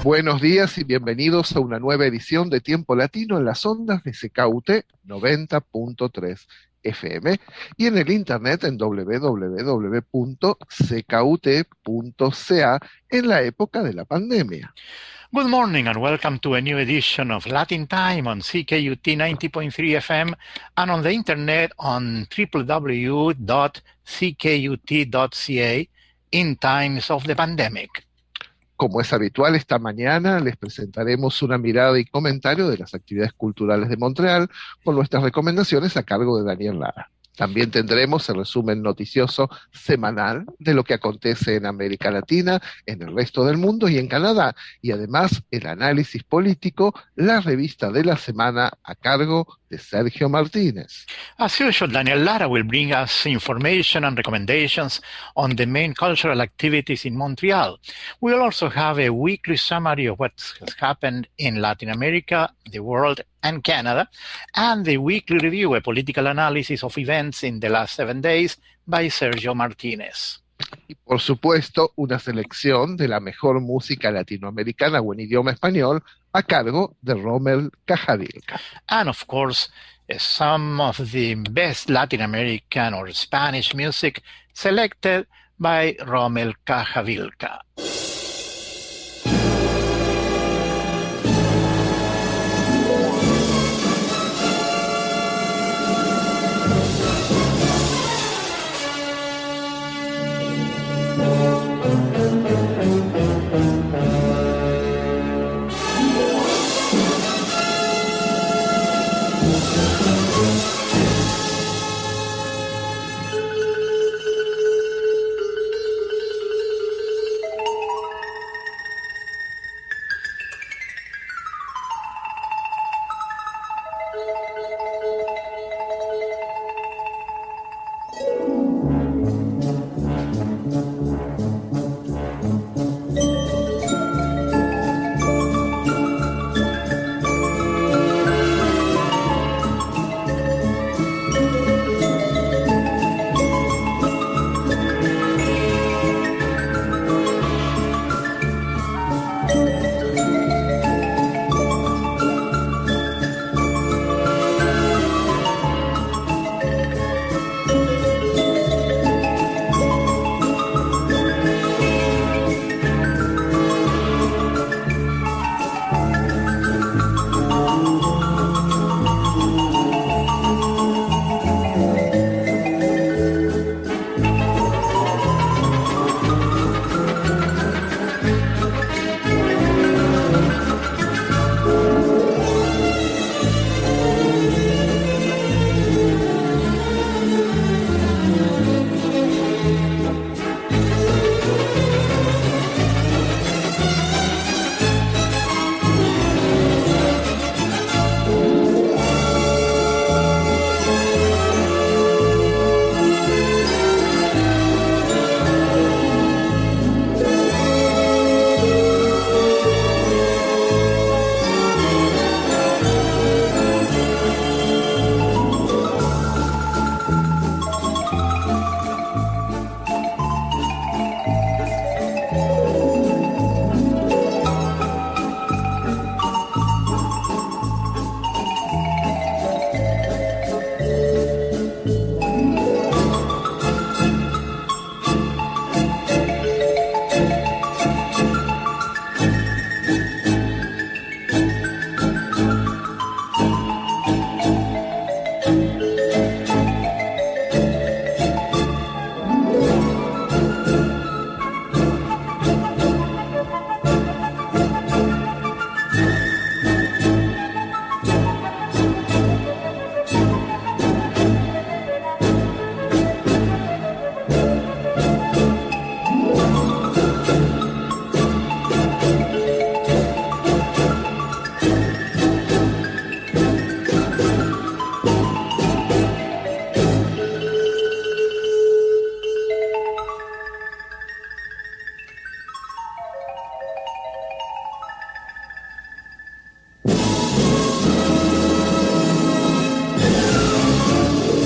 Buenos días y bienvenidos a una nueva edición de Tiempo Latino en las ondas de CKUT 90.3 FM y en el internet en www.ckut.ca en la época de la pandemia. Good morning and welcome to a new edition of Latin Time on CKUT 90.3 FM and on the internet on www.ckut.ca in times of the pandemic. Como es habitual, esta mañana les presentaremos una mirada y comentario de las actividades culturales de Montreal con nuestras recomendaciones a cargo de Daniel Lara. También tendremos el resumen noticioso semanal de lo que acontece en América Latina, en el resto del mundo y en Canadá, y además el análisis político, la revista de la semana a cargo de Sergio Martínez. As usual, Daniel Lara will bring us information and recommendations on the main cultural activities in Montreal. We will also have a weekly summary of what has happened in Latin America, the world, and Canada, and the weekly review, a political analysis of events in the last 7 days by Sergio Martínez. Y por supuesto, una selección de la mejor música latinoamericana o en idioma español a cargo de Rommel Cajavilca. And of course, some of the best Latin American or Spanish music selected by Rommel Cajavilca.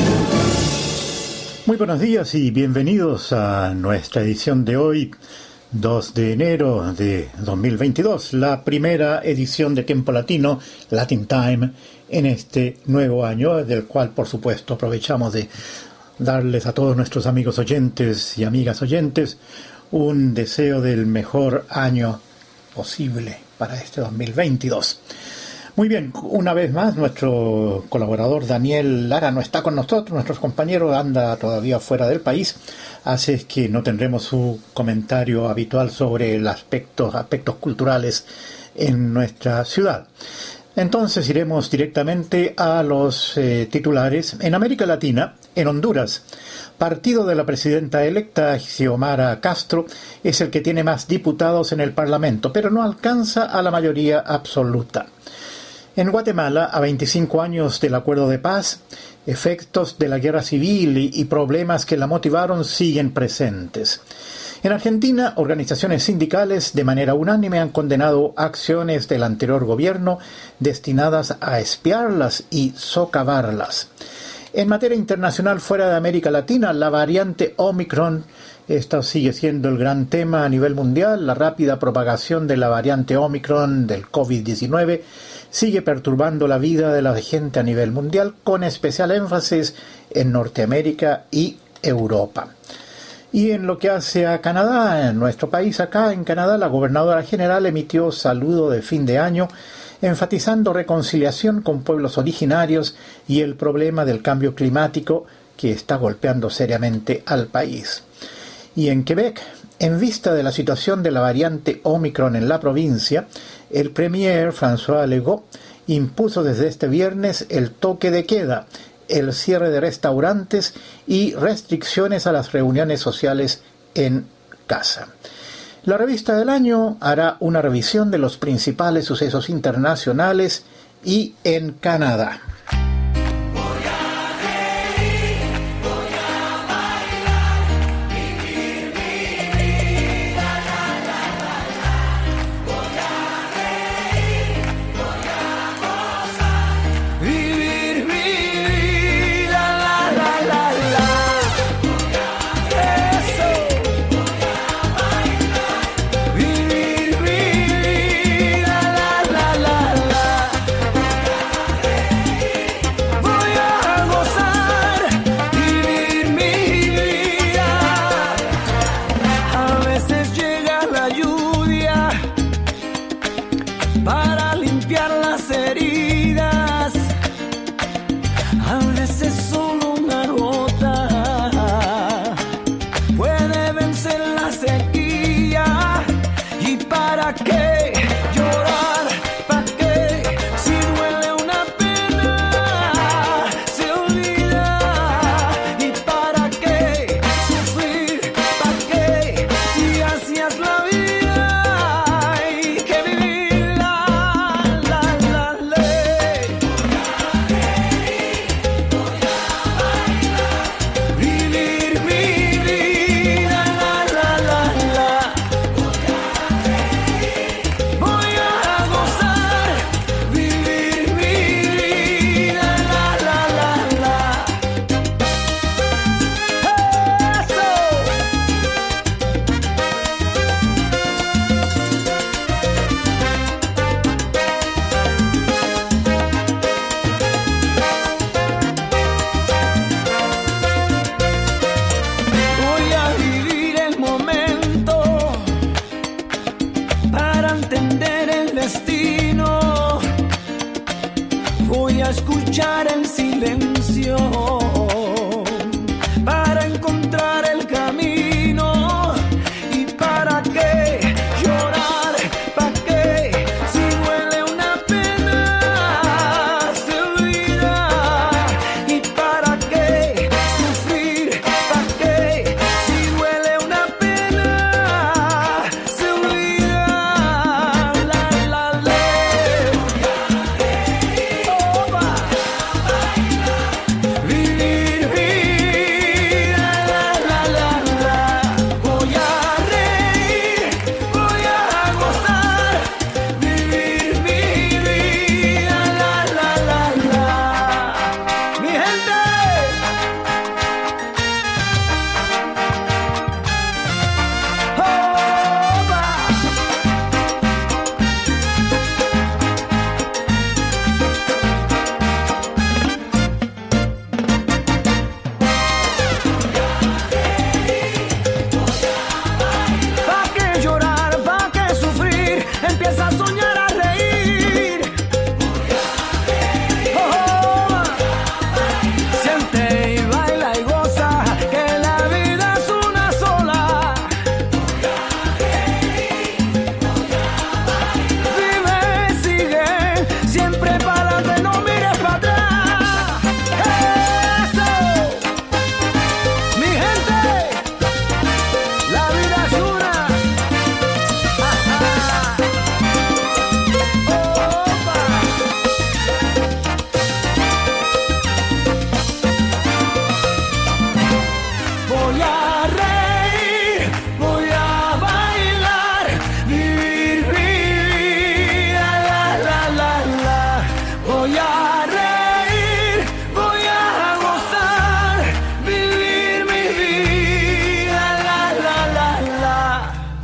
Muy buenos días y bienvenidos a nuestra edición de hoy 2 de enero de 2022, la primera edición de Tiempo Latino, Latin Time, en este nuevo año, del cual por supuesto aprovechamos de darles a todos nuestros amigos oyentes y amigas oyentes un deseo del mejor año posible para este 2022. Muy bien, una vez más nuestro colaborador Daniel Lara no está con nosotros, nuestro compañero anda todavía fuera del país, así es que no tendremos su comentario habitual sobre los aspectos culturales en nuestra ciudad. Entonces iremos directamente a los titulares. En América Latina, en Honduras, partido de la presidenta electa Xiomara Castro es el que tiene más diputados en el Parlamento, pero no alcanza a la mayoría absoluta. En Guatemala, a 25 años del acuerdo de paz, efectos de la guerra civil y problemas que la motivaron siguen presentes. En Argentina, organizaciones sindicales de manera unánime han condenado acciones del anterior gobierno destinadas a espiarlas y socavarlas. En materia internacional fuera de América Latina, la variante Omicron, esta sigue siendo el gran tema a nivel mundial. La rápida propagación de la variante Omicron del COVID-19 sigue perturbando la vida de la gente a nivel mundial, con especial énfasis en Norteamérica y Europa. Y en lo que hace a Canadá, en nuestro país acá en Canadá, la gobernadora general emitió saludo de fin de año, enfatizando reconciliación con pueblos originarios y el problema del cambio climático que está golpeando seriamente al país. Y en Quebec, en vista de la situación de la variante Omicron en la provincia, el premier François Legault impuso desde este viernes el toque de queda, el cierre de restaurantes y restricciones a las reuniones sociales en casa. La revista del año hará una revisión de los principales sucesos internacionales y en Canadá.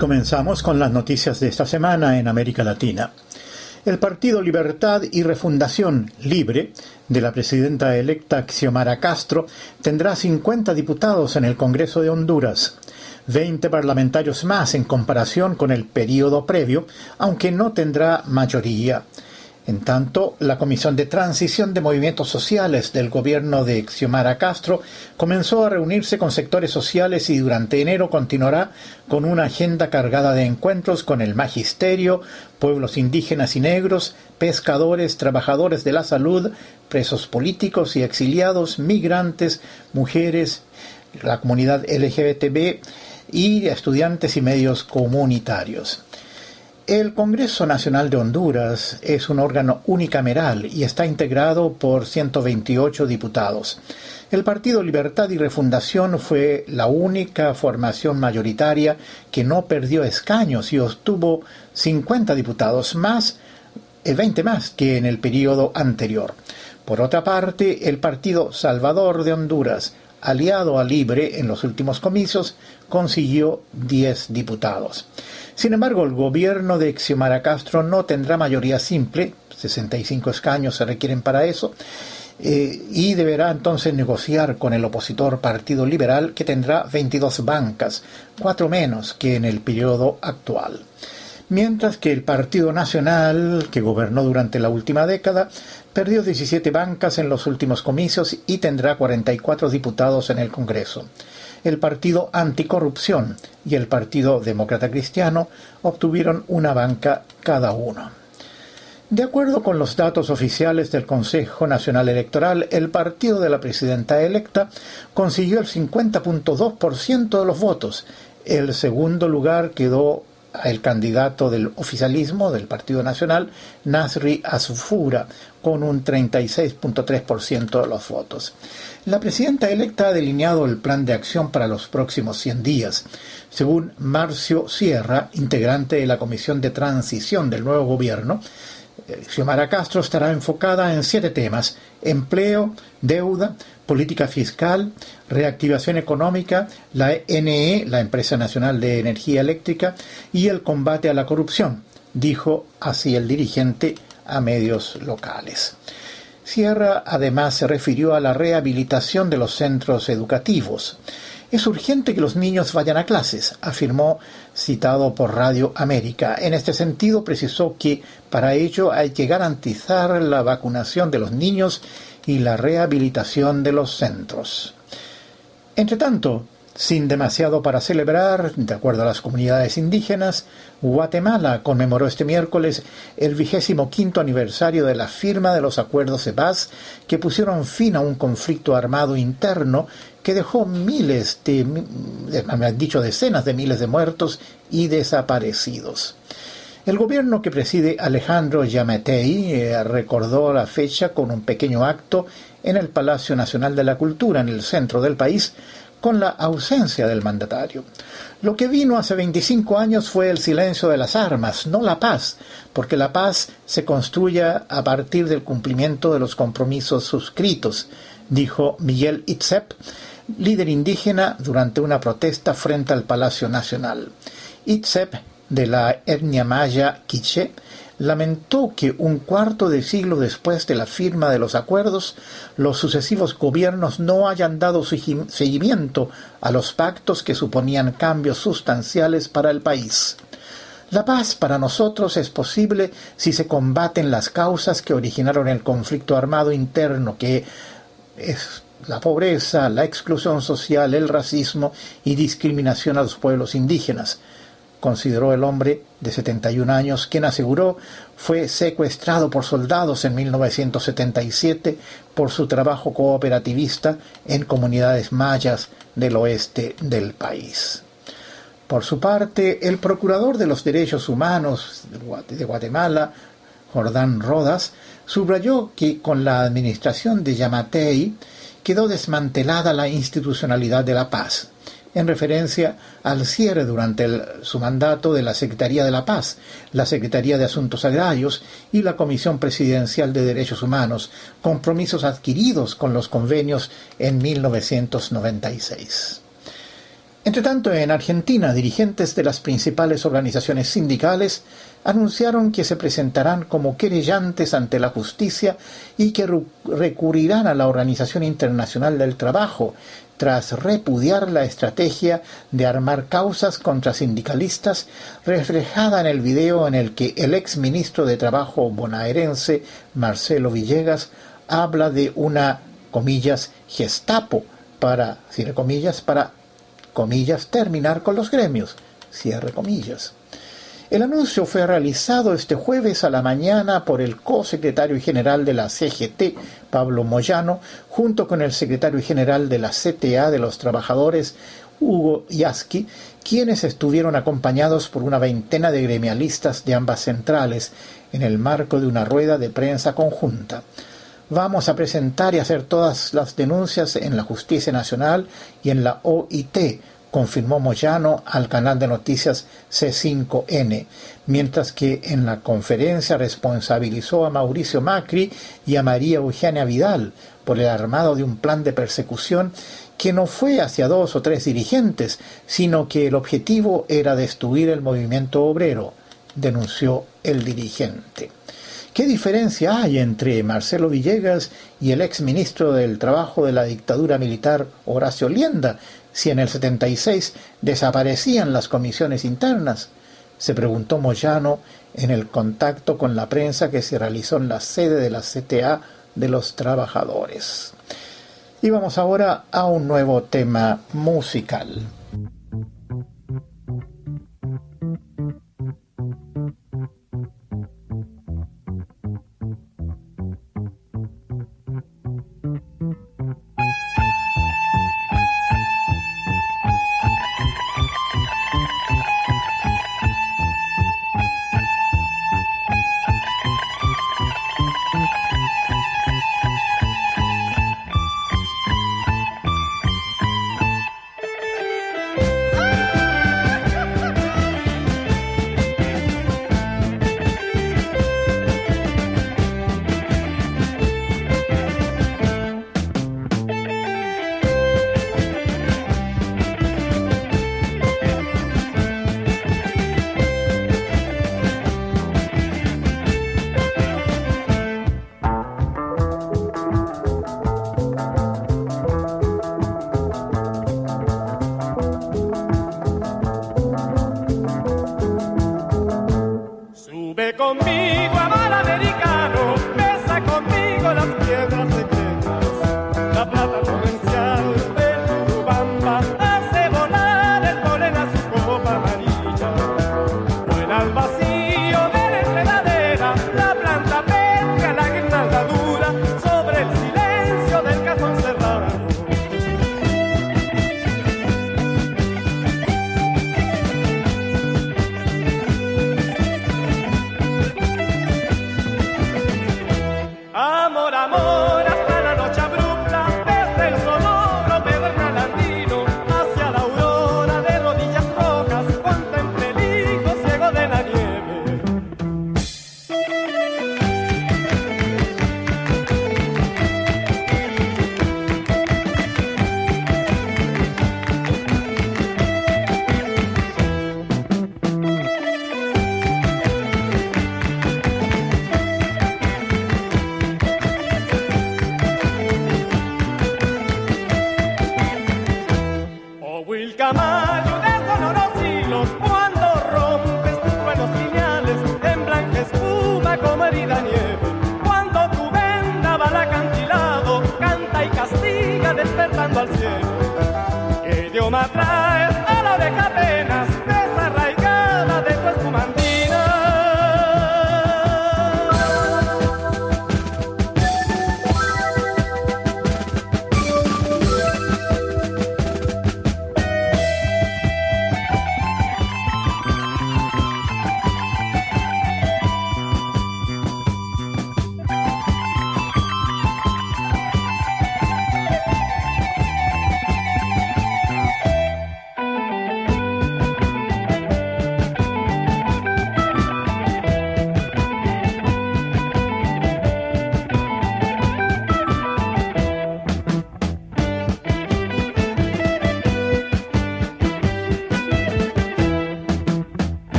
comenzamos con las noticias de esta semana en América Latina. El Partido Libertad y Refundación Libre de la presidenta electa Xiomara Castro tendrá 50 diputados en el Congreso de Honduras, 20 parlamentarios más en comparación con el período previo, aunque no tendrá mayoría. En tanto, la Comisión de Transición de Movimientos Sociales del gobierno de Xiomara Castro comenzó a reunirse con sectores sociales y durante enero continuará con una agenda cargada de encuentros con el magisterio, pueblos indígenas y negros, pescadores, trabajadores de la salud, presos políticos y exiliados, migrantes, mujeres, la comunidad LGBTB y estudiantes y medios comunitarios. El Congreso Nacional de Honduras es un órgano unicameral y está integrado por 128 diputados. El Partido Libertad y Refundación fue la única formación mayoritaria que no perdió escaños y obtuvo 50 diputados más, 20 más que en el periodo anterior. Por otra parte, el Partido Salvador de Honduras, aliado a Libre en los últimos comicios, consiguió 10 diputados. Sin embargo, el gobierno de Xiomara Castro no tendrá mayoría simple, 65 escaños se requieren para eso, y deberá entonces negociar con el opositor Partido Liberal, que tendrá 22 bancas, 4 menos que en el periodo actual. Mientras que el Partido Nacional, que gobernó durante la última década, perdió 17 bancas en los últimos comicios y tendrá 44 diputados en el Congreso. El Partido Anticorrupción y el Partido Demócrata Cristiano obtuvieron una banca cada uno. De acuerdo con los datos oficiales del Consejo Nacional Electoral, el partido de la presidenta electa consiguió el 50.2% de los votos. El segundo lugar quedó el candidato del oficialismo del Partido Nacional, Nasri Asfura, con un 36.3% de los votos. La presidenta electa ha delineado el plan de acción para los próximos 100 días. Según Marcio Sierra, integrante de la Comisión de Transición del nuevo gobierno, Xiomara Castro estará enfocada en 7 temas: empleo, deuda, política fiscal, reactivación económica, la ENE, la Empresa Nacional de Energía Eléctrica, y el combate a la corrupción, dijo así el dirigente a medios locales. Sierra además se refirió a la rehabilitación de los centros educativos. Es urgente que los niños vayan a clases, afirmó, citado por Radio América. En este sentido, precisó que para ello hay que garantizar la vacunación de los niños y la rehabilitación de los centros. Entre tanto, sin demasiado para celebrar, de acuerdo a las comunidades indígenas, Guatemala conmemoró este miércoles el 25º aniversario de la firma de los acuerdos de paz que pusieron fin a un conflicto armado interno que dejó decenas de miles de muertos y desaparecidos. El gobierno que preside Alejandro Yamatei recordó la fecha con un pequeño acto en el Palacio Nacional de la Cultura, en el centro del país, con la ausencia del mandatario. Lo que vino hace 25 años fue el silencio de las armas, no la paz, porque la paz se construye a partir del cumplimiento de los compromisos suscritos, dijo Miguel Itzep, líder indígena, durante una protesta frente al Palacio Nacional. Itzep, de la etnia maya quiché, lamentó que un cuarto de siglo después de la firma de los acuerdos, los sucesivos gobiernos no hayan dado seguimiento a los pactos que suponían cambios sustanciales para el país. La paz para nosotros es posible si se combaten las causas que originaron el conflicto armado interno, que es la pobreza, la exclusión social, el racismo y discriminación a los pueblos indígenas, consideró el hombre de 71 años, quien aseguró fue secuestrado por soldados en 1977 por su trabajo cooperativista en comunidades mayas del oeste del país. Por su parte, el procurador de los derechos humanos de Guatemala, Jordán Rodas, subrayó que con la administración de Yamatei quedó desmantelada la institucionalidad de la paz, en referencia al cierre durante su mandato de la Secretaría de la Paz, la Secretaría de Asuntos Agrarios y la Comisión Presidencial de Derechos Humanos, compromisos adquiridos con los convenios en 1996. Entre tanto, en Argentina, dirigentes de las principales organizaciones sindicales anunciaron que se presentarán como querellantes ante la justicia y que recurrirán a la Organización Internacional del Trabajo tras repudiar la estrategia de armar causas contra sindicalistas reflejada en el video en el que el ex ministro de Trabajo bonaerense Marcelo Villegas habla de una, comillas, Gestapo para, cierre comillas, terminar con los gremios, cierre comillas. El anuncio fue realizado este jueves a la mañana por el co-secretario general de la CGT, Pablo Moyano, junto con el secretario general de la CTA de los Trabajadores, Hugo Yasky, quienes estuvieron acompañados por una veintena de gremialistas de ambas centrales en el marco de una rueda de prensa conjunta. Vamos a presentar y hacer todas las denuncias en la Justicia Nacional y en la OIT, confirmó Moyano al canal de noticias C5N, mientras que en la conferencia responsabilizó a Mauricio Macri y a María Eugenia Vidal por el armado de un plan de persecución que no fue hacia 2 o 3 dirigentes, sino que el objetivo era destruir el movimiento obrero, denunció el dirigente. ¿Qué diferencia hay entre Marcelo Villegas y el exministro del Trabajo de la dictadura militar Horacio Lienda, si en el 76 desaparecían las comisiones internas? Se preguntó Moyano en el contacto con la prensa que se realizó en la sede de la CTA de los Trabajadores. Y vamos ahora a un nuevo tema musical.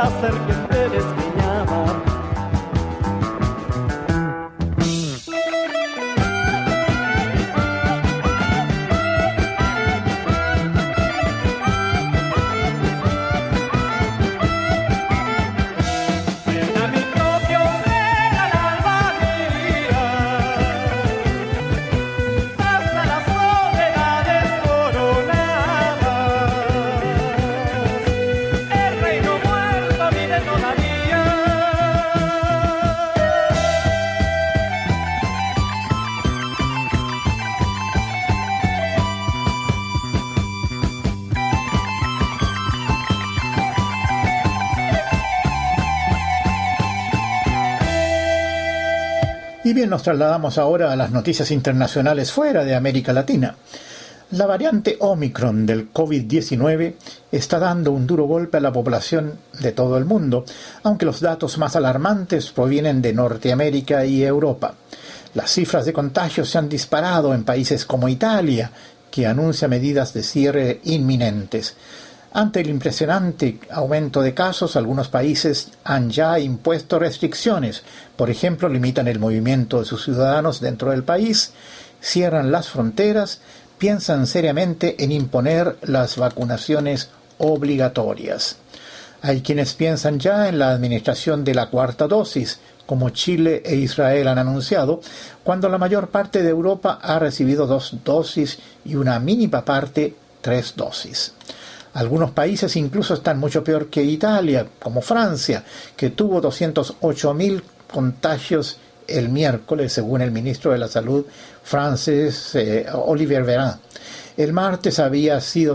la serpiente despeñaba. Y bien, nos trasladamos ahora a las noticias internacionales fuera de América Latina. La variante Omicron del COVID-19 está dando un duro golpe a la población de todo el mundo, aunque los datos más alarmantes provienen de Norteamérica y Europa. Las cifras de contagios se han disparado en países como Italia, que anuncia medidas de cierre inminentes. Ante el impresionante aumento de casos, algunos países han ya impuesto restricciones. Por ejemplo, limitan el movimiento de sus ciudadanos dentro del país, cierran las fronteras, piensan seriamente en imponer las vacunaciones obligatorias. Hay quienes piensan ya en la administración de la cuarta dosis, como Chile e Israel han anunciado, cuando la mayor parte de Europa ha recibido 2 dosis y una mínima parte 3 dosis. Algunos países incluso están mucho peor que Italia, como Francia, que tuvo 208.000 contagios el miércoles, según el ministro de la Salud francés Olivier Véran. El martes había sido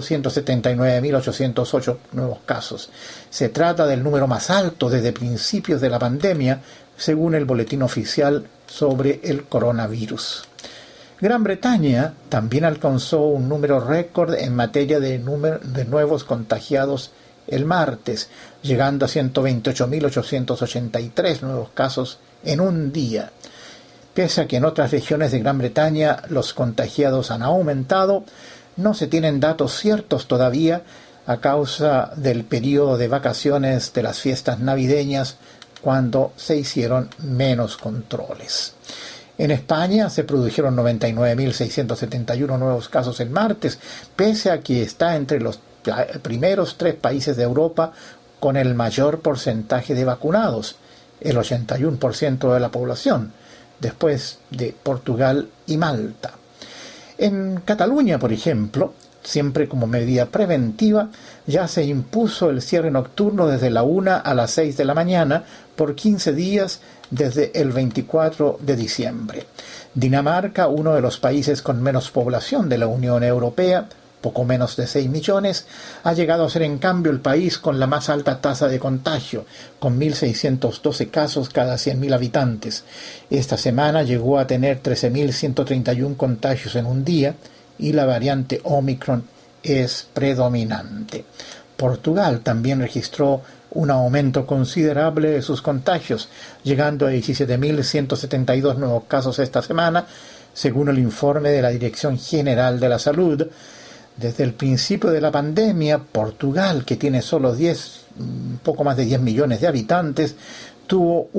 179.808 nuevos casos. Se trata del número más alto desde principios de la pandemia, según el boletín oficial sobre el coronavirus. Gran Bretaña también alcanzó un número récord en materia de nuevos contagiados el martes, llegando a 128.883 nuevos casos en un día. Pese a que en otras regiones de Gran Bretaña los contagiados han aumentado, no se tienen datos ciertos todavía a causa del periodo de vacaciones de las fiestas navideñas, cuando se hicieron menos controles. En España se produjeron 99.671 nuevos casos el martes, pese a que está entre los primeros 3 países de Europa con el mayor porcentaje de vacunados, el 81% de la población, después de Portugal y Malta. En Cataluña, por ejemplo, siempre como medida preventiva, ya se impuso el cierre nocturno desde la 1 a las 6 de la mañana por 15 días desde el 24 de diciembre. Dinamarca, uno de los países con menos población de la Unión Europea, poco menos de 6 millones, ha llegado a ser en cambio el país con la más alta tasa de contagio, con 1.612 casos cada 100.000 habitantes. Esta semana llegó a tener 13.131 contagios en un día y la variante Omicron es predominante. Portugal también registró un aumento considerable de sus contagios, llegando a 17.172 nuevos casos esta semana, según el informe de la Dirección General de la Salud. Desde el principio de la pandemia, Portugal, que tiene solo poco más de 10 millones de habitantes, tuvo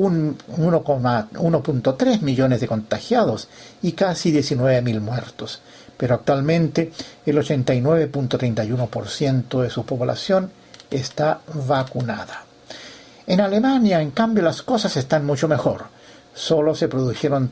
1.3 millones de contagiados y casi 19.000 muertos. Pero actualmente el 89.31% de su población está vacunada. En Alemania, en cambio, las cosas están mucho mejor. Solo se produjeron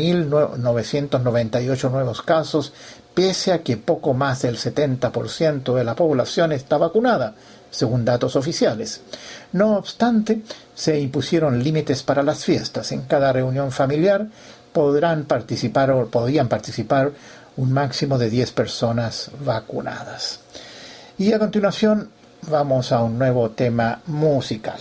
30.998 nuevos casos, pese a que poco más del 70% de la población está vacunada, según datos oficiales. No obstante, se impusieron límites para las fiestas. En cada reunión familiar podían participar un máximo de 10 personas vacunadas. Y a continuación vamos a un nuevo tema musical.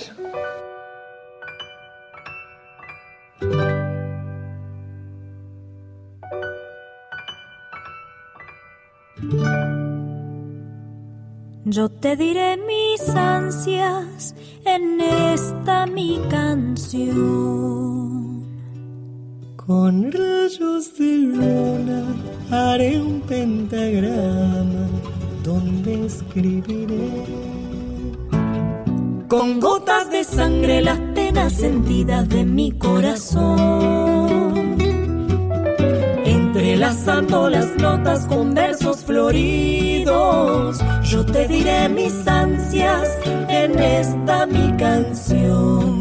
Yo te diré mis ansias en esta mi canción. Con rayos de luna haré un pentagrama donde escribiré con gotas de sangre las penas sentidas de mi corazón, entrelazando las notas con versos floridos. Yo te diré mis ansias en esta mi canción.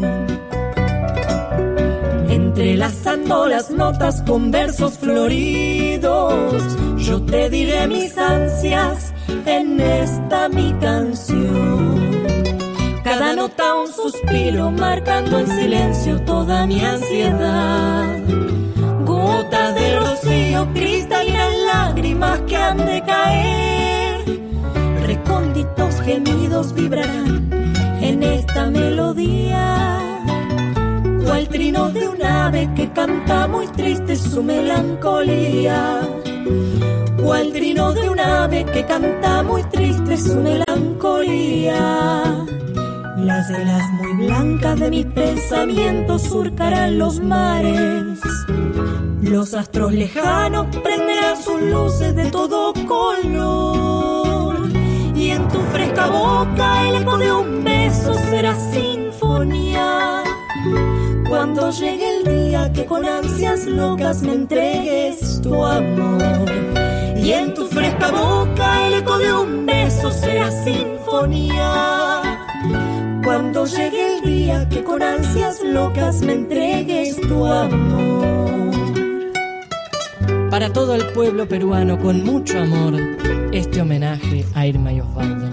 Entrelazando las notas con versos floridos, yo te diré mis ansias en esta mi canción. Cada nota un suspiro, marcando en silencio toda mi ansiedad. Gotas de rocío, cristalinas lágrimas que han de caer. Recónditos gemidos vibrarán en esta melodía, cual trino de un ave que canta muy triste su melancolía. Cual trino de un ave que canta muy triste su melancolía. Las velas muy blancas de mis pensamientos surcarán los mares. Los astros lejanos prenderán sus luces de todo color. Y en tu fresca boca el eco de un beso será sinfonía. Cuando llegue el día que con ansias locas me entregues tu amor. Y en tu fresca boca el eco de un beso será sinfonía. Cuando llegue el día que con ansias locas me entregues tu amor. Para todo el pueblo peruano con mucho amor, este homenaje a Irma y Osvaldo.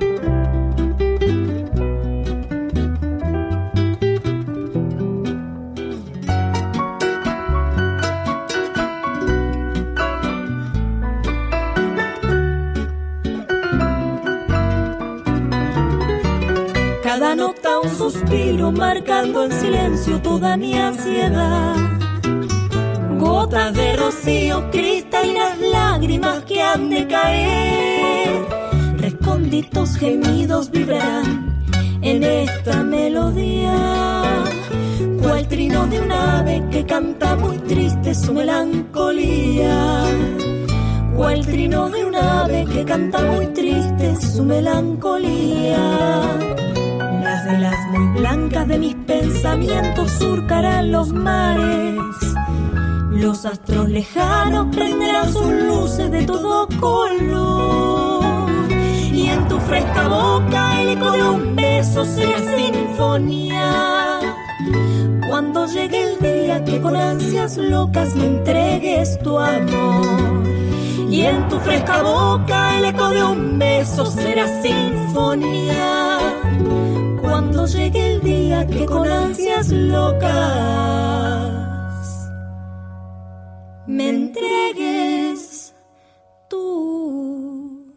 Cada nota un suspiro, marcando en silencio toda mi ansiedad. Gotas de rocío, cristalinas lágrimas que han de caer. Recónditos gemidos vibrarán en esta melodía. Cual trino de un ave que canta muy triste su melancolía. Cual trino de un ave que canta muy triste su melancolía. Las velas muy blancas de mis pensamientos surcarán los mares. Los astros lejanos prenderán sus luces de todo color. Y en tu fresca boca el eco de un beso será sinfonía. Cuando llegue el día que con ansias locas me entregues tu amor. Y en tu fresca boca el eco de un beso será sinfonía. Cuando llegue el día que con ansias locas me entregues tu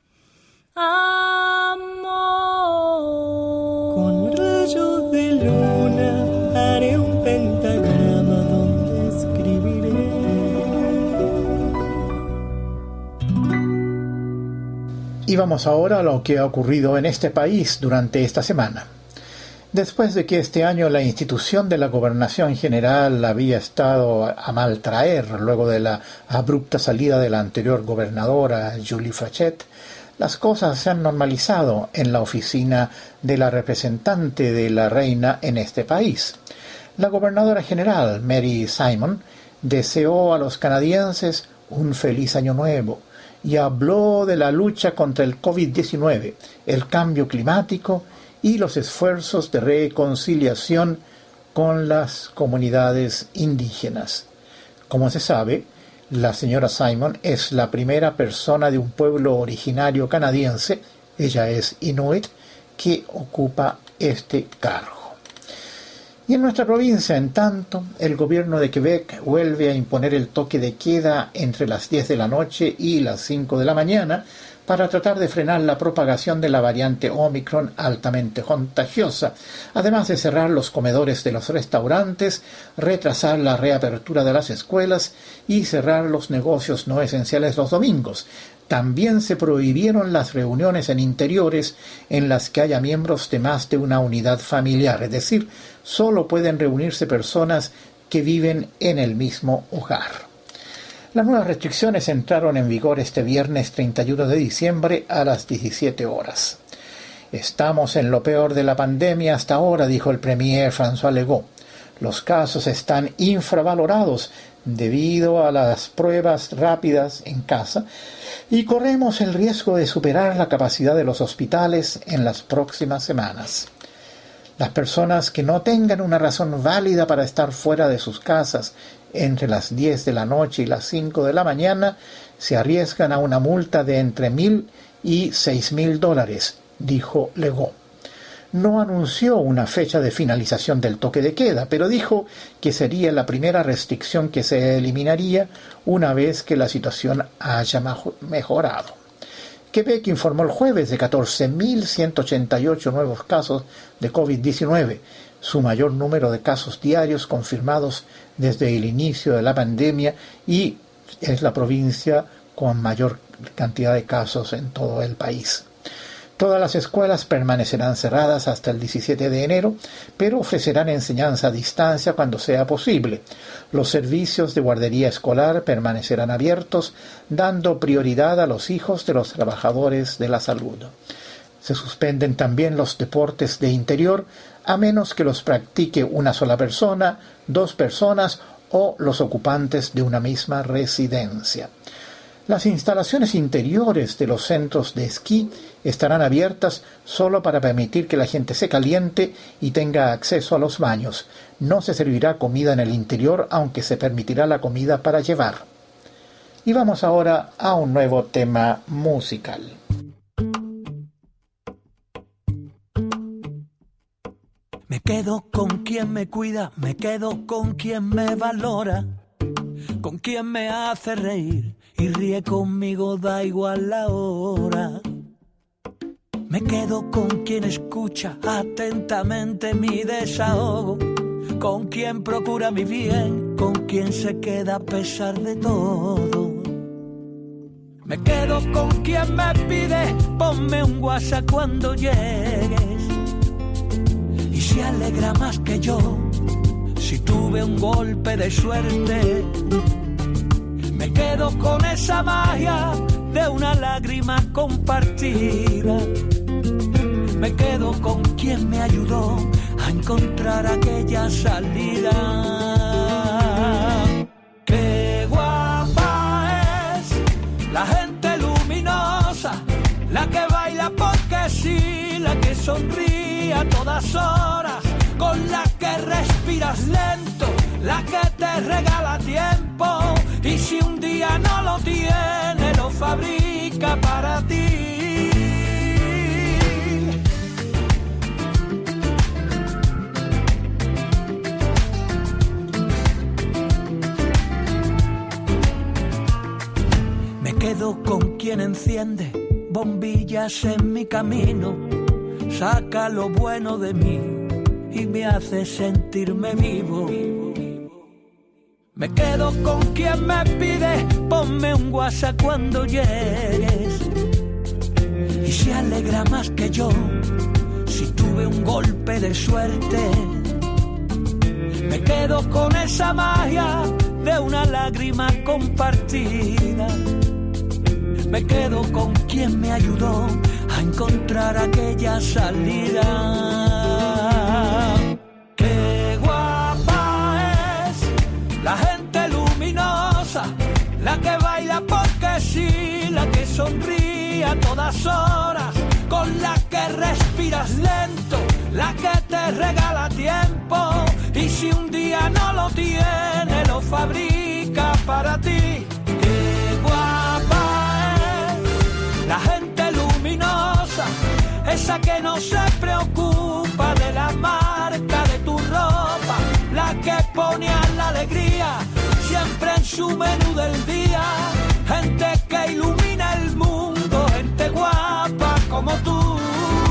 amor. Con rayos de luna haré un pentagrama donde escribiré. Y vamos ahora a lo que ha ocurrido en este país durante esta semana. Después de que este año la institución de la Gobernación General había estado a mal traer luego de la abrupta salida de la anterior gobernadora Julie Frachet, las cosas se han normalizado en la oficina de la representante de la reina en este país. La gobernadora general, Mary Simon, deseó a los canadienses un feliz año nuevo y habló de la lucha contra el COVID-19, el cambio climático y los esfuerzos de reconciliación con las comunidades indígenas. Como se sabe, la señora Simon es la primera persona de un pueblo originario canadiense, ella es Inuit, que ocupa este cargo. Y en nuestra provincia, en tanto, el gobierno de Quebec vuelve a imponer el toque de queda entre las 10 de la noche y las 5 de la mañana para tratar de frenar la propagación de la variante Omicron altamente contagiosa, además de cerrar los comedores de los restaurantes, retrasar la reapertura de las escuelas y cerrar los negocios no esenciales los domingos. También se prohibieron las reuniones en interiores en las que haya miembros de más de una unidad familiar, es decir, solo pueden reunirse personas que viven en el mismo hogar. Las nuevas restricciones entraron en vigor este viernes 31 de diciembre a las 17 horas. Estamos en lo peor de la pandemia hasta ahora, dijo el premier François Legault. Los casos están infravalorados debido a las pruebas rápidas en casa y corremos el riesgo de superar la capacidad de los hospitales en las próximas semanas. Las personas que no tengan una razón válida para estar fuera de sus casas entre las 10 de la noche y las 5 de la mañana se arriesgan a una multa de entre $1,000 y $6,000, dijo Legault. No anunció una fecha de finalización del toque de queda, pero dijo que sería la primera restricción que se eliminaría una vez que la situación haya mejorado. Quebec informó el jueves de 14.188 nuevos casos de COVID-19, su mayor número de casos diarios confirmados desde el inicio de la pandemia, y es la provincia con mayor cantidad de casos en todo el país. Todas las escuelas permanecerán cerradas hasta el 17 de enero, pero ofrecerán enseñanza a distancia cuando sea posible. Los servicios de guardería escolar permanecerán abiertos, dando prioridad a los hijos de los trabajadores de la salud. Se suspenden también los deportes de interior, a menos que los practique una sola persona, 2 personas o los ocupantes de una misma residencia. Las instalaciones interiores de los centros de esquí estarán abiertas solo para permitir que la gente se caliente y tenga acceso a los baños. No se servirá comida en el interior, aunque se permitirá la comida para llevar. Y vamos ahora a un nuevo tema musical. Me quedo con quien me cuida, me quedo con quien me valora, con quien me hace reír y ríe conmigo, da igual la hora. Me quedo con quien escucha atentamente mi desahogo, con quien procura mi bien, con quien se queda a pesar de todo. Me quedo con quien me pide, ponme un WhatsApp cuando llegues, y se alegra más que yo si tuve un golpe de suerte. Me quedo con esa magia de una lágrima compartida. Me quedo con quien me ayudó a encontrar aquella salida. Qué guapa es la gente luminosa, la que baila porque sí, la que sonríe a todas horas, con la que respiras lento, la que te regala tiempo, y si un día no lo tiene, lo fabrica para ti. Me quedo con quien enciende bombillas en mi camino, saca lo bueno de mí y me hace sentirme vivo. Me quedo con quien me pide, ponme un WhatsApp cuando llegues, y se alegra más que yo si tuve un golpe de suerte. Me quedo con esa magia de una lágrima compartida. Me quedo con quien me ayudó a encontrar aquella salida. Qué guapa es la gente luminosa, la que baila porque sí, la que sonríe a todas horas, con la que respiras lento, la que te regala tiempo, y si un día no lo tiene, lo fabrica para ti. Qué guapa es la gente luminosa, esa que no se preocupa de la marca de tu ropa, la que pone a la alegría siempre en su menú del día. Gente que ilumina el mundo, gente guapa como tú.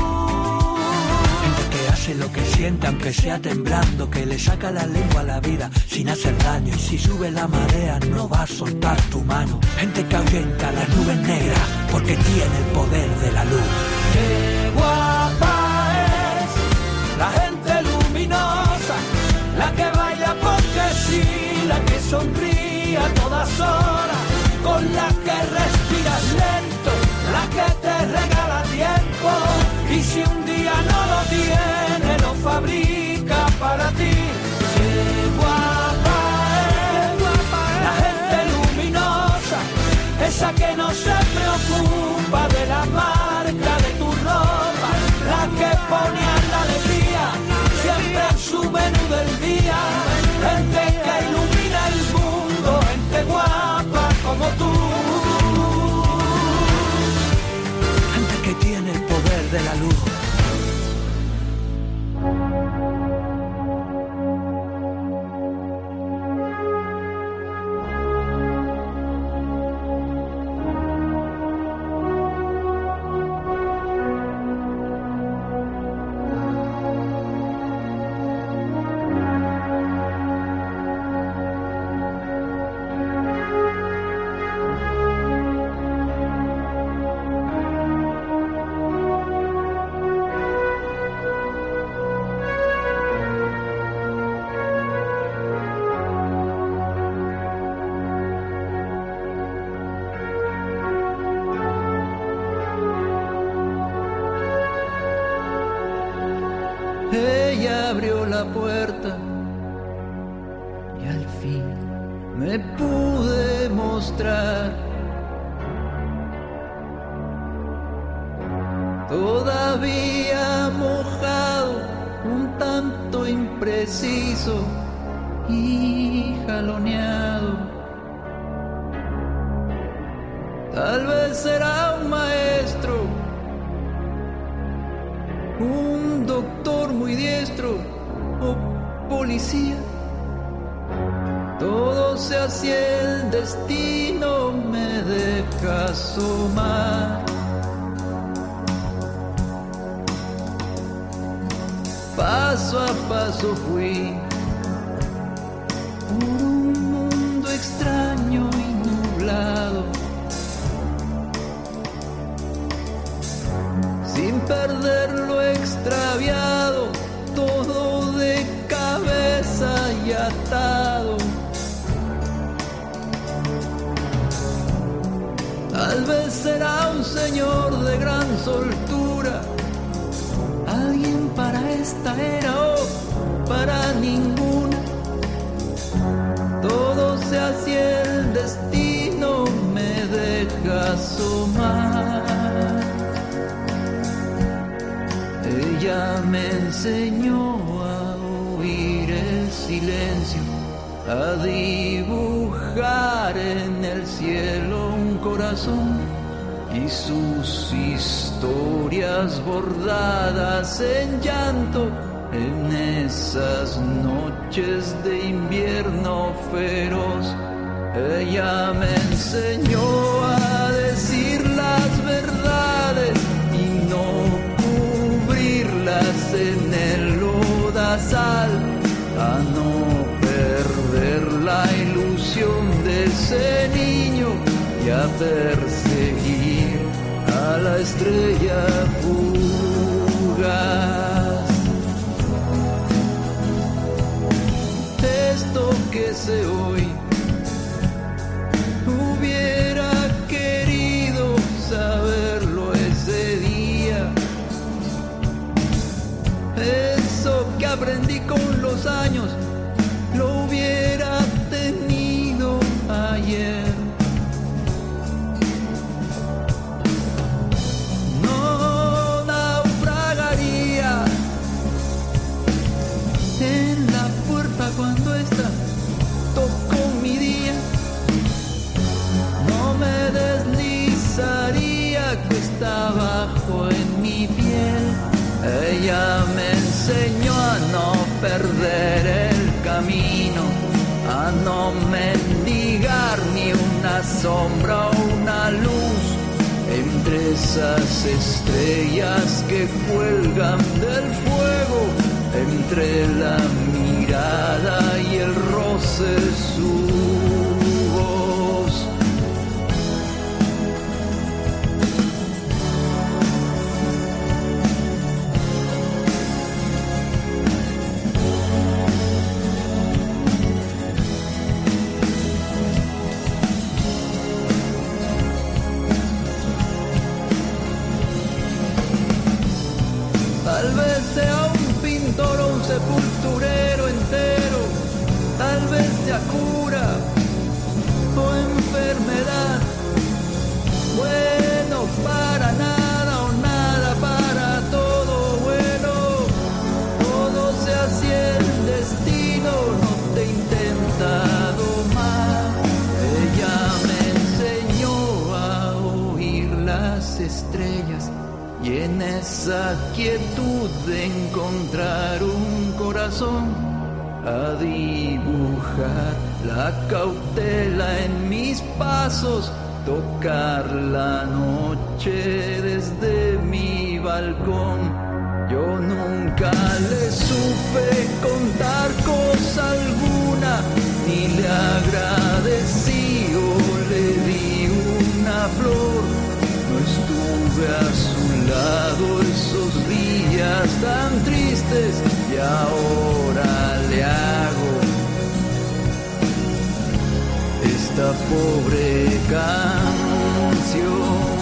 Gente que hace lo que siente aunque sea temblando, que le saca la lengua a la vida sin hacer daño, y si sube la marea no va a soltar tu mano. Gente que ahuyenta las nubes negras porque tiene el poder de la luz. Qué guapa es la gente luminosa, la que baila porque sí, la que sonríe a todas horas, con la que respiras lento, la que te regala tiempo, y si un ella abrió la puerta y al fin me pude mostrar. Todavía mojado, un tanto impreciso y jaloneado. Tal vez será un maestro, un doctor muy diestro o policía. Todo sea si el destino me deja asomar. Paso a paso fui por un mundo extraño y nublado, sin perder lo extraviado, todo de cabeza y atado. Tal vez será un señor de gran soltura, alguien para esta era o para ninguna. Todo sea si el destino me deja asomar. Ella me enseñó a oír el silencio, a dibujar en el cielo un corazón y sus historias bordadas en llanto en esas noches de invierno feroz. Ella me enseñó a decir las verdades y no cubrirlas en el lodazal, a no perder la ilusión de ese niño y a perseguir a la estrella fugaz. Esto que sé hoy, hubiera querido saberlo ese día. Eso que aprendí con los años, lo hubiera tenido ayer. No naufragaría en la puerta cuando esta tocó mi día. No me deslizaría cuesta abajo en mi piel. Ella me enseñó a no perder el camino, a no mendigar ni una sombra o una luz entre esas estrellas que cuelgan del fuego, entre la mirada y el roce de su voz. Tal vez sea un pintor o un sepulturero entero, tal vez sea cura o enfermedad, bueno para nada o nada para todo, bueno, todo sea si el destino no te intenta domar. Ella me enseñó a oír las estrellas y en esa quietud de encontrar un corazón, a dibujar la cautela en mis pasos, tocar la noche desde mi balcón. Yo nunca le supe contar cosa alguna, ni le agradecí o le di una flor. No estuve a su lado esos días tan tristes y ahora le hago esta pobre canción.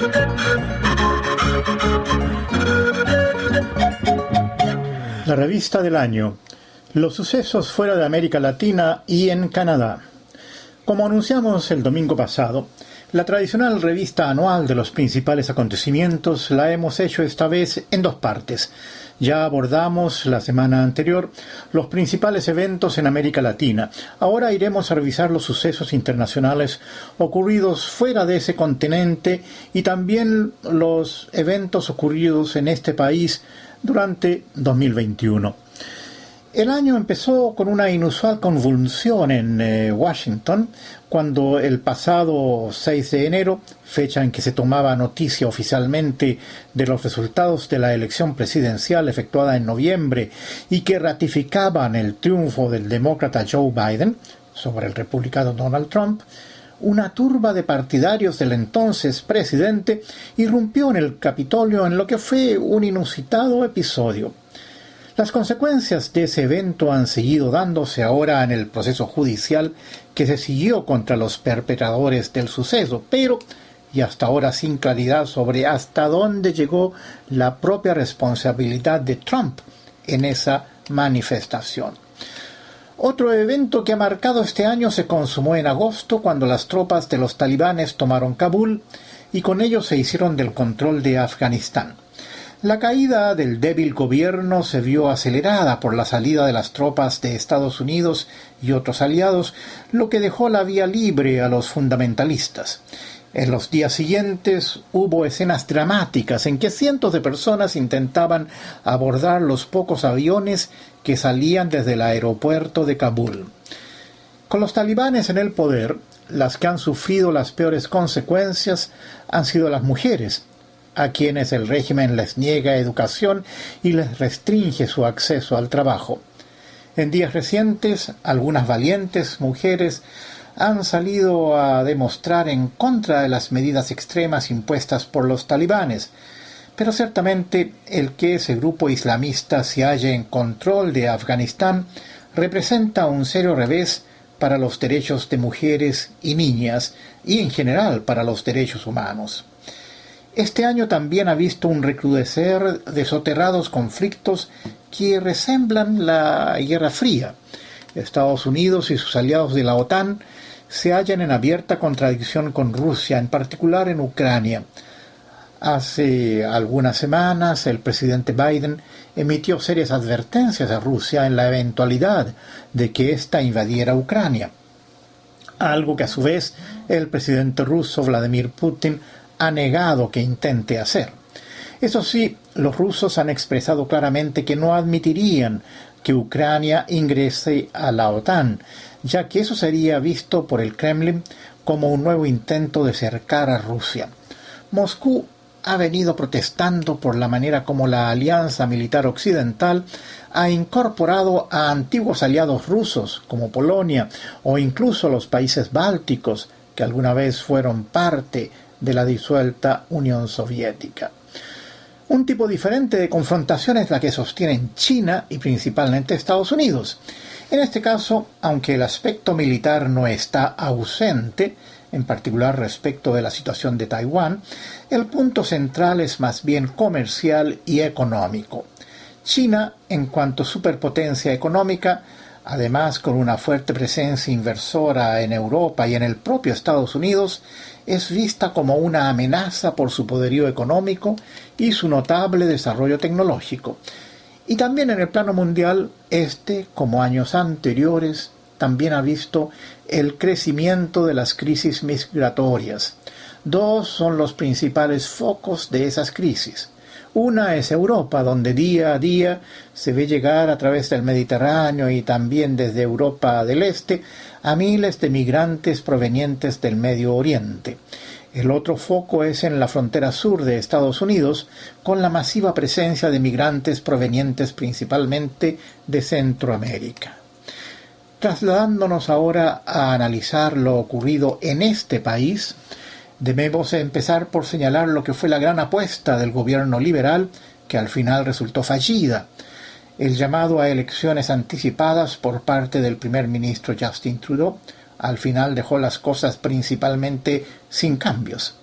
La revista del año. Los sucesos fuera de América Latina y en Canadá. Como anunciamos el domingo pasado, la tradicional revista anual de los principales acontecimientos la hemos hecho esta vez en dos partes. Ya abordamos la semana anterior los principales eventos en América Latina. Ahora iremos a revisar los sucesos internacionales ocurridos fuera de ese continente y también los eventos ocurridos en este país durante 2021. El año empezó con una inusual convulsión en Washington, cuando el pasado 6 de enero, fecha en que se tomaba noticia oficialmente de los resultados de la elección presidencial efectuada en noviembre y que ratificaban el triunfo del demócrata Joe Biden sobre el republicano Donald Trump, una turba de partidarios del entonces presidente irrumpió en el Capitolio en lo que fue un inusitado episodio. Las consecuencias de ese evento han seguido dándose ahora en el proceso judicial que se siguió contra los perpetradores del suceso, pero y hasta ahora sin claridad sobre hasta dónde llegó la propia responsabilidad de Trump en esa manifestación. Otro evento que ha marcado este año se consumó en agosto cuando las tropas de los talibanes tomaron Kabul y con ello se hicieron del control de Afganistán. La caída del débil gobierno se vio acelerada por la salida de las tropas de Estados Unidos y otros aliados, lo que dejó la vía libre a los fundamentalistas. En los días siguientes hubo escenas dramáticas en que cientos de personas intentaban abordar los pocos aviones que salían desde el aeropuerto de Kabul. Con los talibanes en el poder, las que han sufrido las peores consecuencias han sido las mujeres, a quienes el régimen les niega educación y les restringe su acceso al trabajo. En días recientes, algunas valientes mujeres han salido a demostrar en contra de las medidas extremas impuestas por los talibanes, pero ciertamente el que ese grupo islamista se halle en control de Afganistán representa un serio revés para los derechos de mujeres y niñas y en general para los derechos humanos. Este año también ha visto un recrudecer de soterrados conflictos que resemblan la Guerra Fría. Estados Unidos y sus aliados de la OTAN se hallan en abierta contradicción con Rusia, en particular en Ucrania. Hace algunas semanas el presidente Biden emitió serias advertencias a Rusia en la eventualidad de que ésta invadiera Ucrania, algo que a su vez el presidente ruso Vladimir Putin ha negado que intente hacer. Eso sí, los rusos han expresado claramente que no admitirían que Ucrania ingrese a la OTAN, ya que eso sería visto por el Kremlin como un nuevo intento de cercar a Rusia. Moscú ha venido protestando por la manera como la alianza militar occidental ha incorporado a antiguos aliados rusos como Polonia o incluso los países bálticos que alguna vez fueron parte de la disuelta Unión Soviética. Un tipo diferente de confrontación es la que sostienen China y principalmente Estados Unidos. En este caso, aunque el aspecto militar no está ausente, en particular respecto de la situación de Taiwán, el punto central es más bien comercial y económico. China, en cuanto superpotencia económica, además con una fuerte presencia inversora en Europa y en el propio Estados Unidos, es vista como una amenaza por su poderío económico y su notable desarrollo tecnológico. Y también en el plano mundial, como años anteriores, también ha visto el crecimiento de las crisis migratorias. Dos son los principales focos de esas crisis. Una es Europa, donde día a día se ve llegar a través del Mediterráneo y también desde Europa del Este a miles de migrantes provenientes del Medio Oriente. El otro foco es en la frontera sur de Estados Unidos, con la masiva presencia de migrantes provenientes principalmente de Centroamérica. Trasladándonos ahora a analizar lo ocurrido en este país, debemos empezar por señalar lo que fue la gran apuesta del gobierno liberal, que al final resultó fallida: el llamado a elecciones anticipadas por parte del primer ministro Justin Trudeau al final dejó las cosas principalmente sin cambios.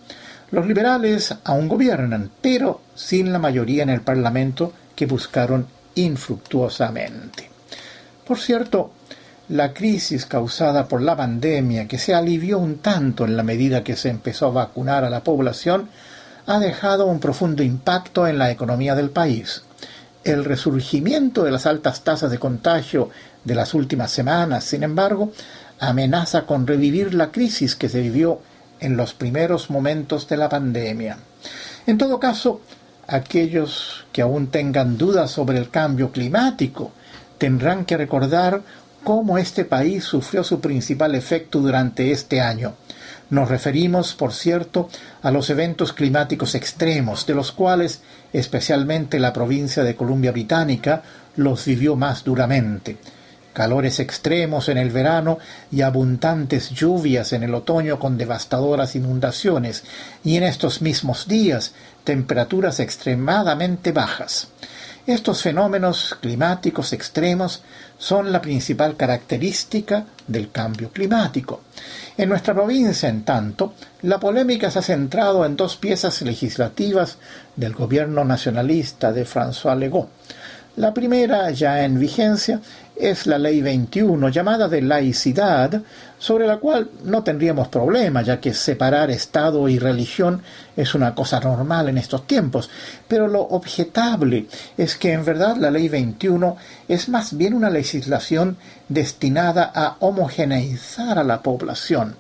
Los liberales aún gobiernan, pero sin la mayoría en el Parlamento que buscaron infructuosamente. Por cierto, la crisis causada por la pandemia, que se alivió un tanto en la medida que se empezó a vacunar a la población, ha dejado un profundo impacto en la economía del país. El resurgimiento de las altas tasas de contagio de las últimas semanas, sin embargo, amenaza con revivir la crisis que se vivió en los primeros momentos de la pandemia. En todo caso, aquellos que aún tengan dudas sobre el cambio climático tendrán que recordar cómo este país sufrió su principal efecto durante este año. Nos referimos, por cierto, a los eventos climáticos extremos, de los cuales especialmente la provincia de Columbia Británica los vivió más duramente. Calores extremos en el verano y abundantes lluvias en el otoño con devastadoras inundaciones, y en estos mismos días temperaturas extremadamente bajas. Estos fenómenos climáticos extremos son la principal característica del cambio climático. En nuestra provincia, en tanto, la polémica se ha centrado en dos piezas legislativas del gobierno nacionalista de François Legault. La primera, ya en vigencia, es la Ley 21, llamada de laicidad, sobre la cual no tendríamos problema, ya que separar Estado y religión es una cosa normal en estos tiempos. Pero lo objetable es que en verdad la Ley 21 es más bien una legislación destinada a homogeneizar a la población.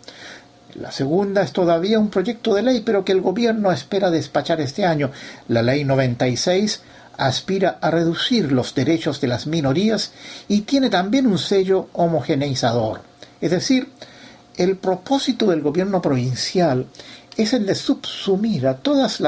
La segunda es todavía un proyecto de ley, pero que el gobierno espera despachar este año. La Ley 96 aspira a reducir los derechos de las minorías y tiene también un sello homogeneizador. Es decir, el propósito del gobierno provincial es el de subsumir a todos,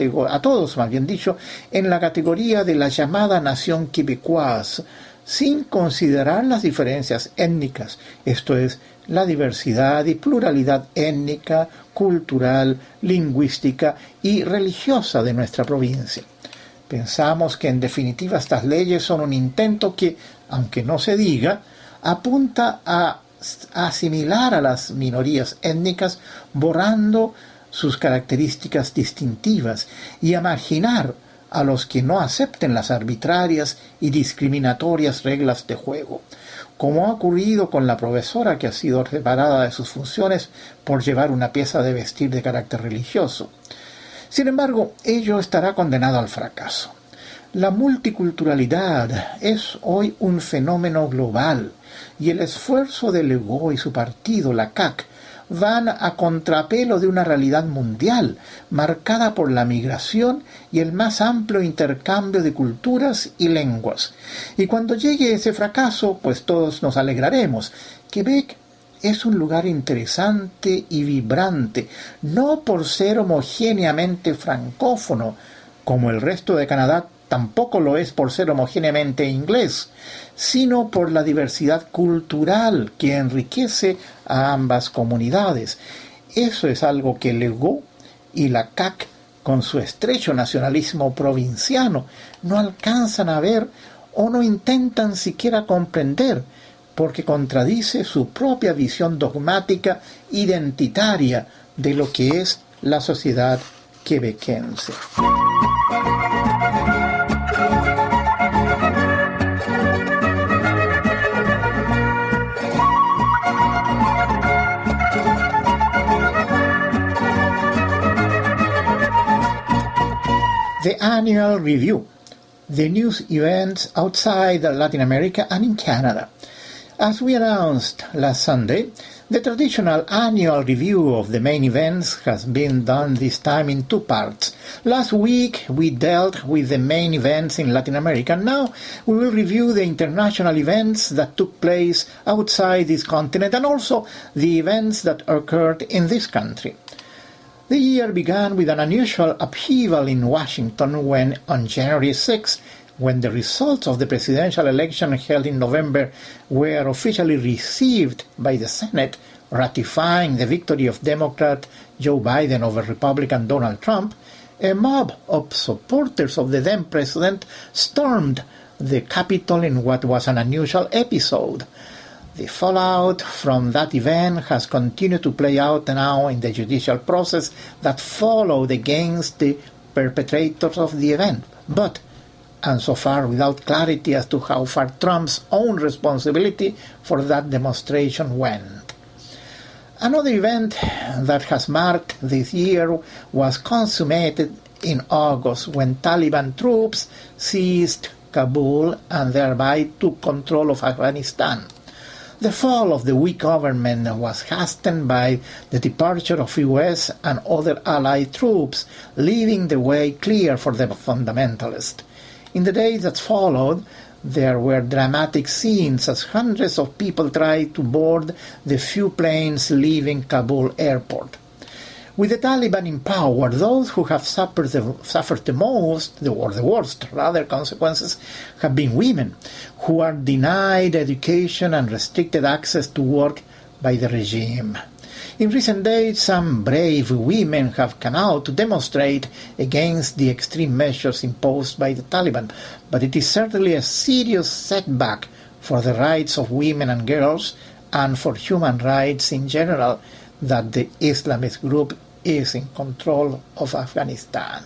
más bien dicho, en la categoría de la llamada nación quebecoise, sin considerar las diferencias étnicas, esto es, la diversidad y pluralidad étnica, cultural, lingüística y religiosa de nuestra provincia. Pensamos que en definitiva estas leyes son un intento que, aunque no se diga, apunta a asimilar a las minorías étnicas borrando sus características distintivas y a marginar a los que no acepten las arbitrarias y discriminatorias reglas de juego, como ha ocurrido con la profesora que ha sido separada de sus funciones por llevar una pieza de vestir de carácter religioso. Sin embargo, ello estará condenado al fracaso. La multiculturalidad es hoy un fenómeno global y el esfuerzo de Legault y su partido, la CAQ, van a contrapelo de una realidad mundial marcada por la migración y el más amplio intercambio de culturas y lenguas. Y cuando llegue ese fracaso, pues todos nos alegraremos. Quebec es un lugar interesante y vibrante, no por ser homogéneamente francófono, como el resto de Canadá tampoco lo es por ser homogéneamente inglés, sino por la diversidad cultural que enriquece a ambas comunidades. Eso es algo que Legault y la CAQ, con su estrecho nacionalismo provinciano, no alcanzan a ver o no intentan siquiera comprender, porque contradice su propia visión dogmática identitaria de lo que es la sociedad quebequense. The annual review, the news events outside Latin America and in Canada. As we announced last Sunday, the traditional annual review of the main events has been done this time in two parts. Last week we dealt with the main events in Latin America. Now we will review the international events that took place outside this continent and also the events that occurred in this country. The year began with an unusual upheaval in Washington when, on January 6, when the results of the presidential election held in November were officially received by the Senate, ratifying the victory of Democrat Joe Biden over Republican Donald Trump, a mob of supporters of the then president stormed the Capitol in what was an unusual episode. The fallout from that event has continued to play out now in the judicial process that followed against the perpetrators of the event, but, and so far without clarity as to how far Trump's own responsibility for that demonstration went. Another event that has marked this year was consummated in August when Taliban troops seized Kabul and thereby took control of Afghanistan. The fall of the weak government was hastened by the departure of US and other allied troops, leaving the way clear for the fundamentalists. In the days that followed, there were dramatic scenes as hundreds of people tried to board the few planes leaving Kabul airport. With the Taliban in power, those who have suffered the most, or the worst, rather, consequences have been women, who are denied education and restricted access to work by the regime. In recent days, some brave women have come out to demonstrate against the extreme measures imposed by the Taliban, but it is certainly a serious setback for the rights of women and girls and for human rights in general that the Islamist group is in control of Afghanistan.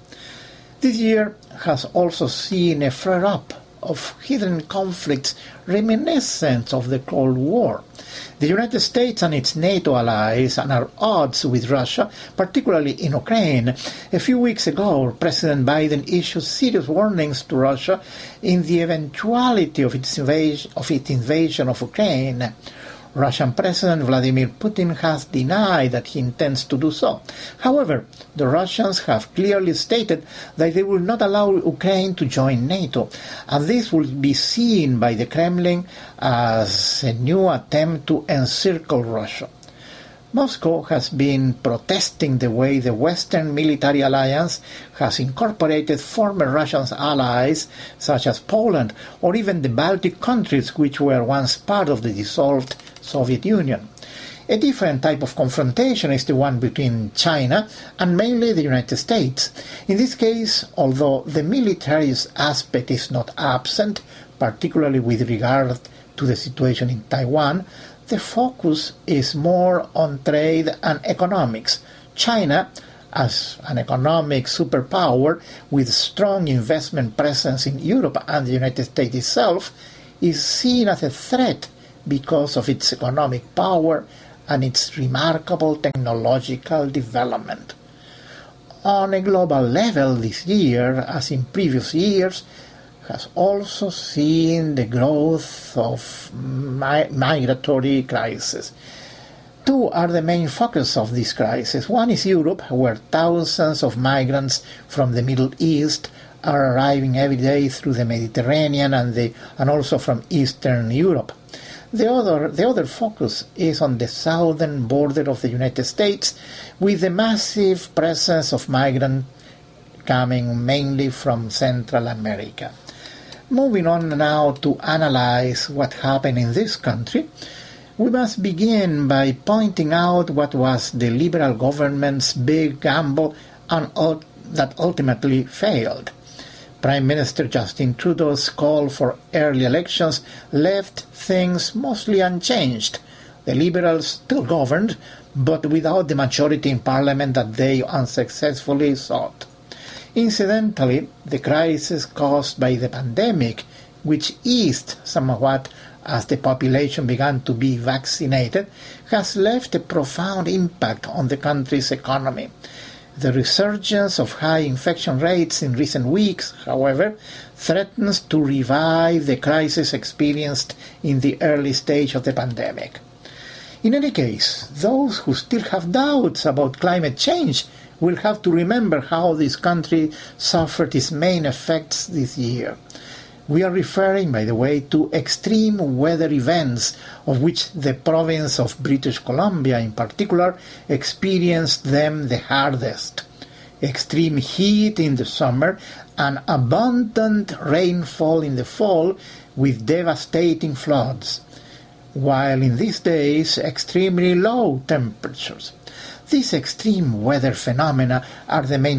This year has also seen a flare-up of hidden conflicts reminiscent of the Cold War. The United States and its NATO allies are at odds with Russia, particularly in Ukraine. A few weeks ago, President Biden issued serious warnings to Russia in the eventuality of its invasion of Ukraine. Russian President Vladimir Putin has denied that he intends to do so. However, the Russians have clearly stated that they will not allow Ukraine to join NATO, and this will be seen by the Kremlin as a new attempt to encircle Russia. Moscow has been protesting the way the Western military alliance has incorporated former Russian allies such as Poland or even the Baltic countries, which were once part of the dissolved Soviet Union. A different type of confrontation is the one between China and mainly the United States. In this case, although the military aspect is not absent, particularly with regard to the situation in Taiwan, the focus is more on trade and economics. China, as an economic superpower with strong investment presence in Europe and the United States itself, is seen as a threat because of its economic power and its remarkable technological development. On a global level this year, as in previous years, has also seen the growth of migratory crisis. Two are the main focus of this crisis. One is Europe, where thousands of migrants from the Middle East are arriving every day through the Mediterranean and also from Eastern Europe. The other focus is on the southern border of the United States, with the massive presence of migrants coming mainly from Central America. Moving on now to analyze what happened in this country, we must begin by pointing out what was the Liberal government's big gamble and that ultimately failed. Prime Minister Justin Trudeau's call for early elections left things mostly unchanged. The Liberals still governed, but without the majority in Parliament that they unsuccessfully sought. Incidentally, the crisis caused by the pandemic, which eased somewhat as the population began to be vaccinated, has left a profound impact on the country's economy. The resurgence of high infection rates in recent weeks, however, threatens to revive the crisis experienced in the early stage of the pandemic. In any case, those who still have doubts about climate change will have to remember how this country suffered its main effects this year. We are referring, by the way, to extreme weather events, of which the province of British Columbia in particular experienced them the hardest. Extreme heat in the summer and abundant rainfall in the fall with devastating floods, while in these days extremely low temperatures. These extreme weather phenomena are the main